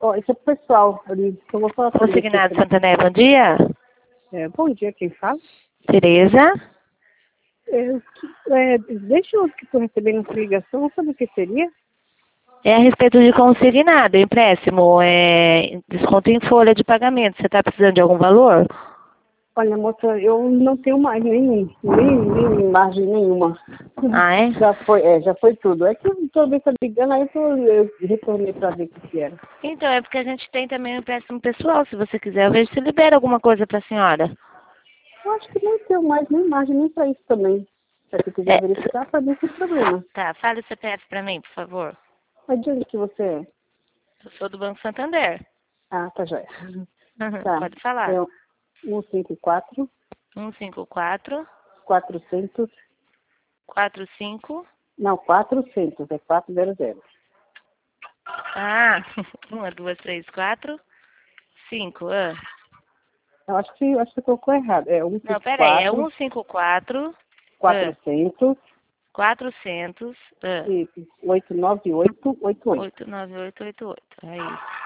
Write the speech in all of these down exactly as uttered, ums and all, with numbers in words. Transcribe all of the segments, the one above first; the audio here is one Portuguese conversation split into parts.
Ó, isso é pro pessoal ali. Eu vou falar pra ele aqui. Consignado Santander, bom dia. É, bom dia, quem fala? Tereza? É, é, deixa eu que estou recebendo essa ligação, sabe o que seria? É a respeito de consignado, empréstimo, é, desconto em folha de pagamento. Você está precisando de algum valor? Olha, moça, eu não tenho mais nem, nem, nem margem nenhuma. Ah, é? Já foi, é, já foi tudo. É que toda vez que eu tô ligando, aí eu, tô, eu retornei para ver o que que era. Então, é porque a gente tem também um empréstimo pessoal, se você quiser. Eu vejo se libera alguma coisa para a senhora. Eu acho que nem tenho mais nem margem nem para isso também. Se você quiser É, verificar, para mim sem problema. tá, fale o C P F para mim, por favor. Mas de onde que você é? Eu sou do Banco Santander. Ah, tá joia. Tá. Pode falar. É um cinco quatro, um cinco quatro, quatrocentos, quatro cinco. não, quatrocentos, é quatrocentos. Ah, uma, duas, três, quatro, cinco. Ah. Eu acho que, eu acho que você colocou errado. É Não, peraí, é cento e cinquenta e quatro, um cinco quatro, ah, quatrocentos, quatrocentos, ah, e oito nove oito oito oito. oito nove oito oito oito. É isso.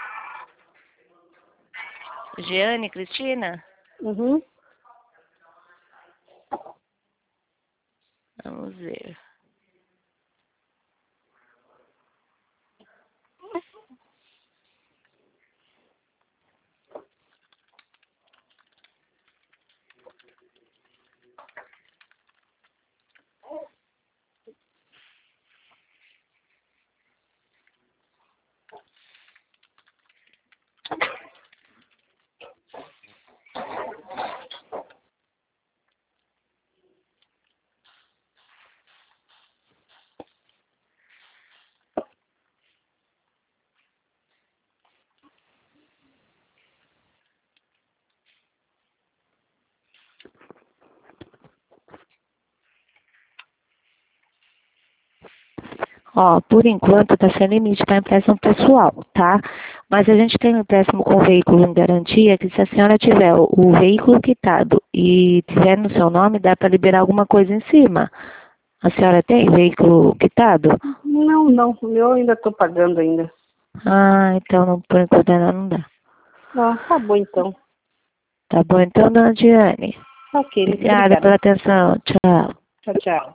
Giane, Cristina? Uhum. Vamos ver. Ó, por enquanto está sem limite para empréstimo pessoal, tá? Mas a gente tem um empréstimo com veículo em garantia que se a senhora tiver o, o veículo quitado e tiver no seu nome, dá para liberar alguma coisa em cima. A senhora tem veículo quitado? Não, não. O meu eu ainda estou pagando ainda. Ah, então não, por enquanto ainda não dá. Ah, tá bom então. Tá bom, então, dona Diane. Ok, muito Obrigada obrigada. pela atenção. Tchau. Tchau, tchau.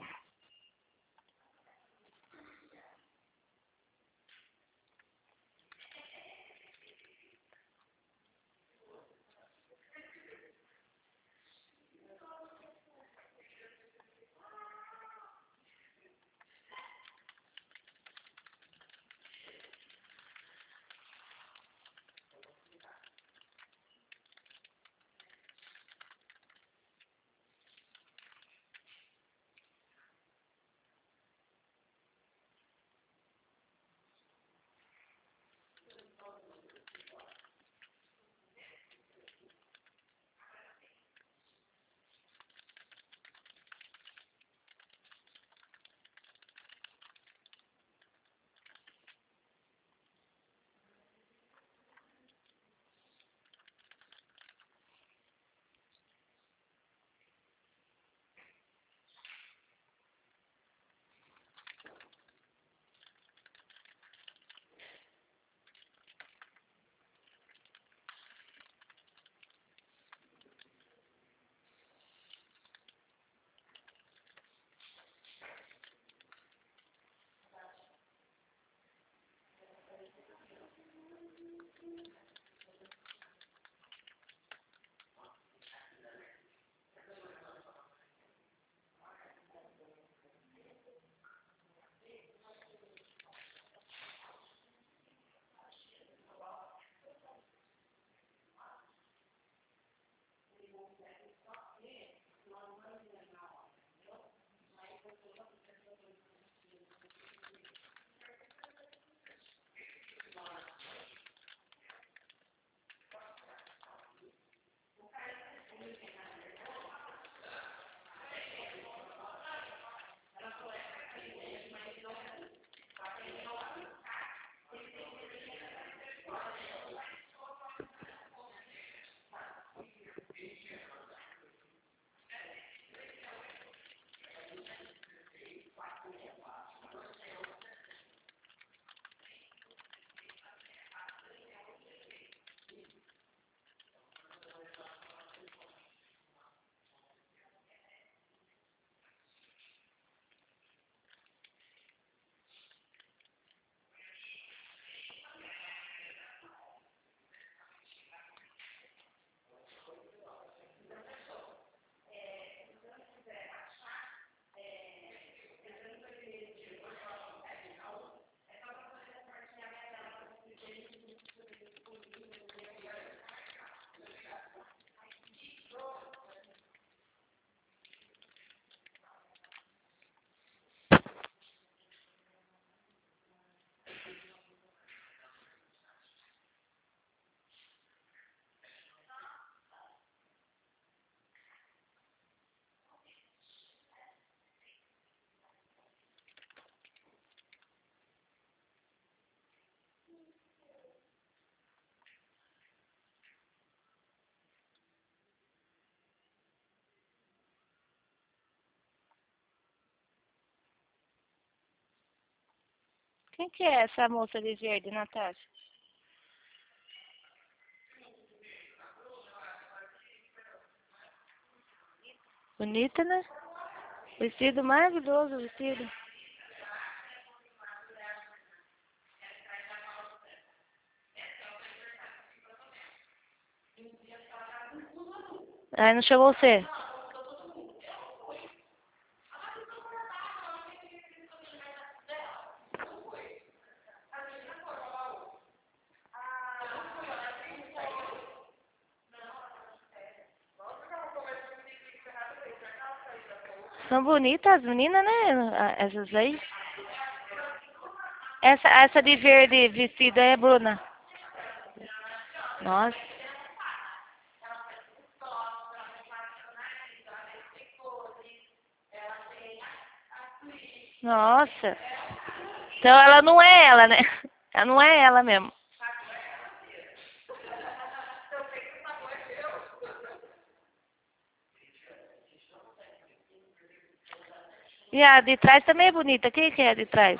Quem que é essa moça de verde, Natasha? Bonita, né? Vestido maravilhoso, vestido. Aí não chegou você? São bonitas as meninas, né? Essas aí. Essa, essa de verde vestida é Bruna. Nossa. Nossa. Então ela não é ela, né? Ela não é ela mesmo. E a de trás também é bonita. Quem que é a de trás?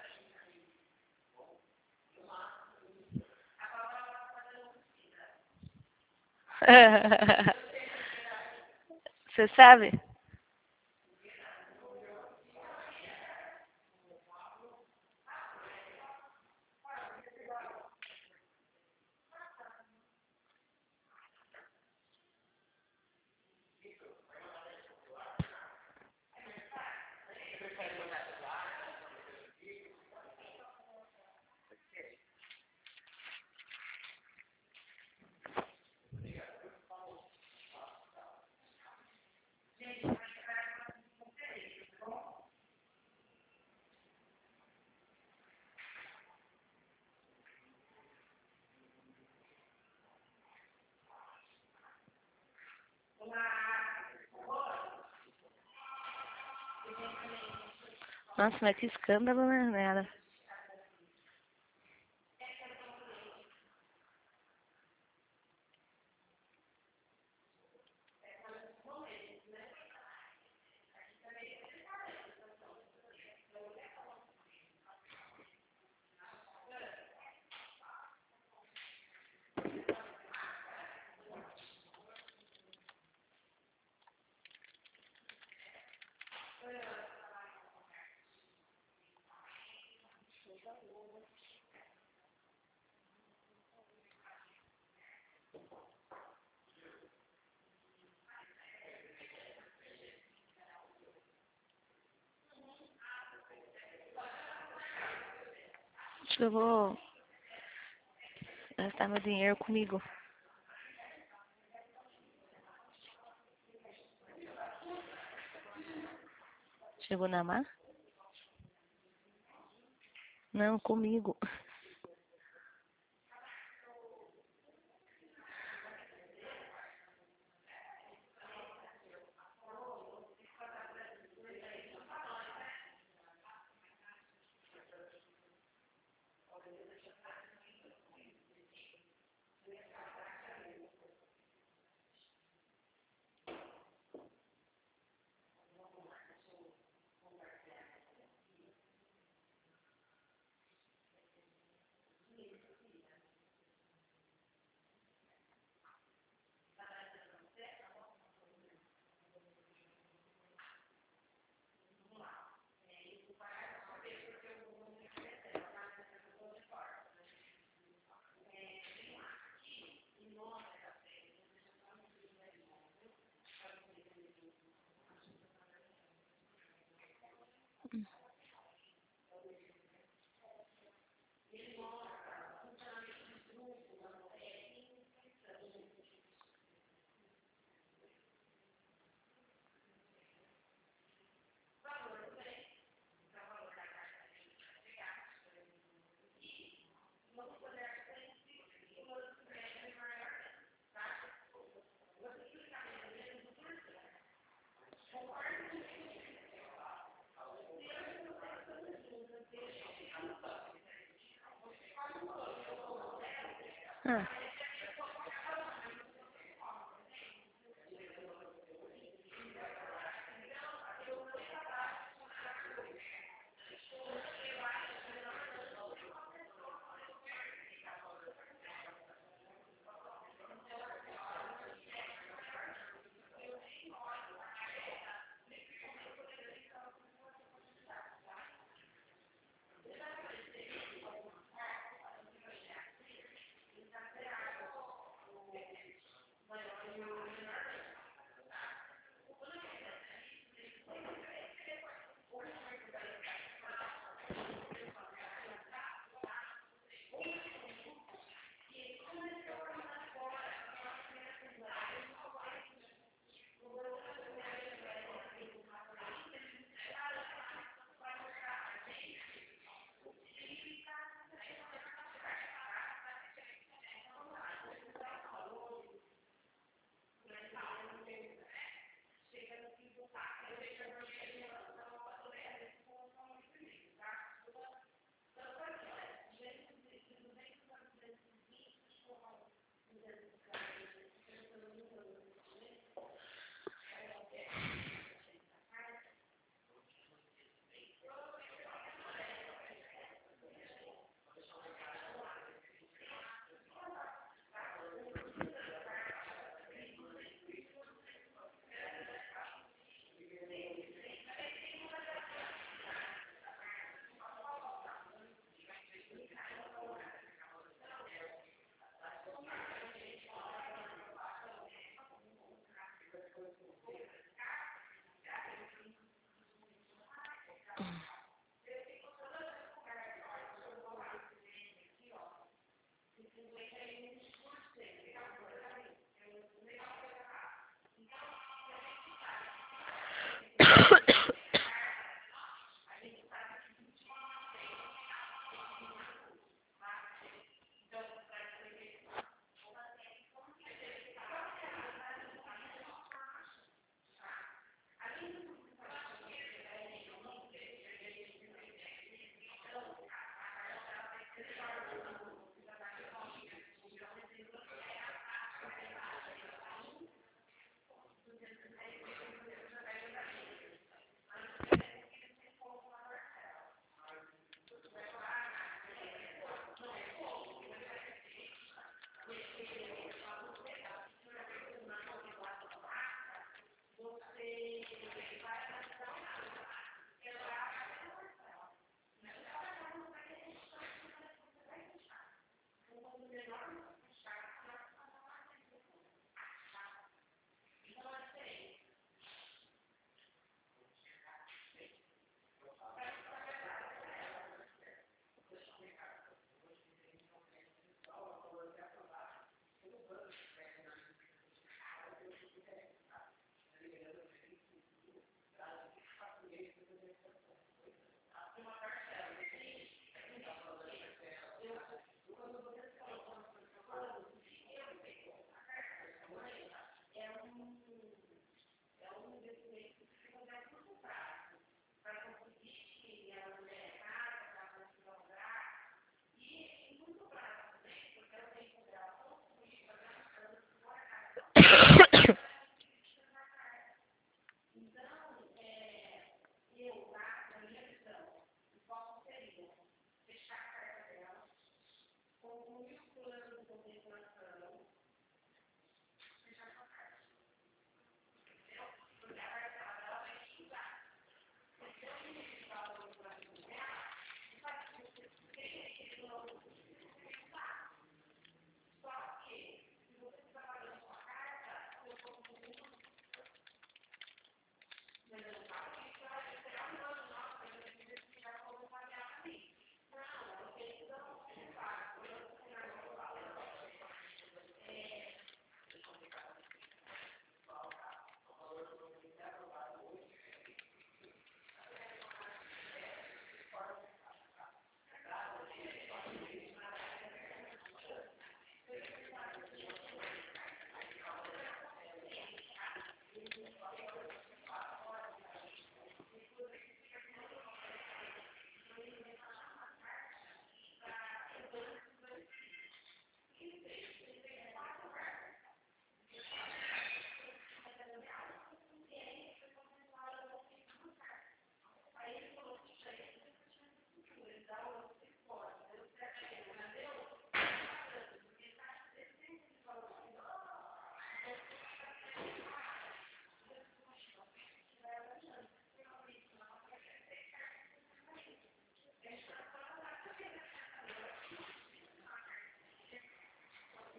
Você sabe? Nossa, mas que escândalo, né, nela? Acho que eu vou gastar meu dinheiro comigo. Chegou na mar? Não, comigo. Ah.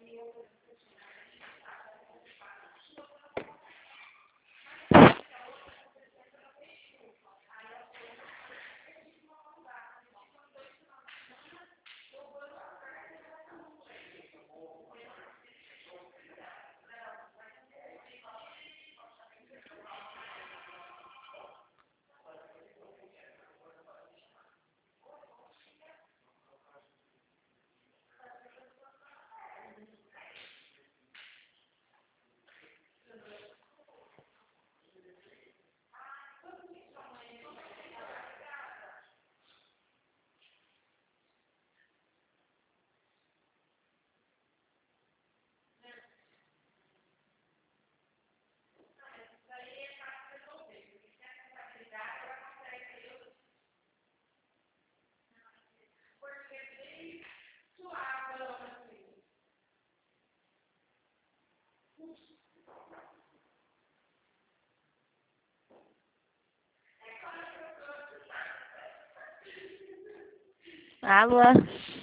Alô?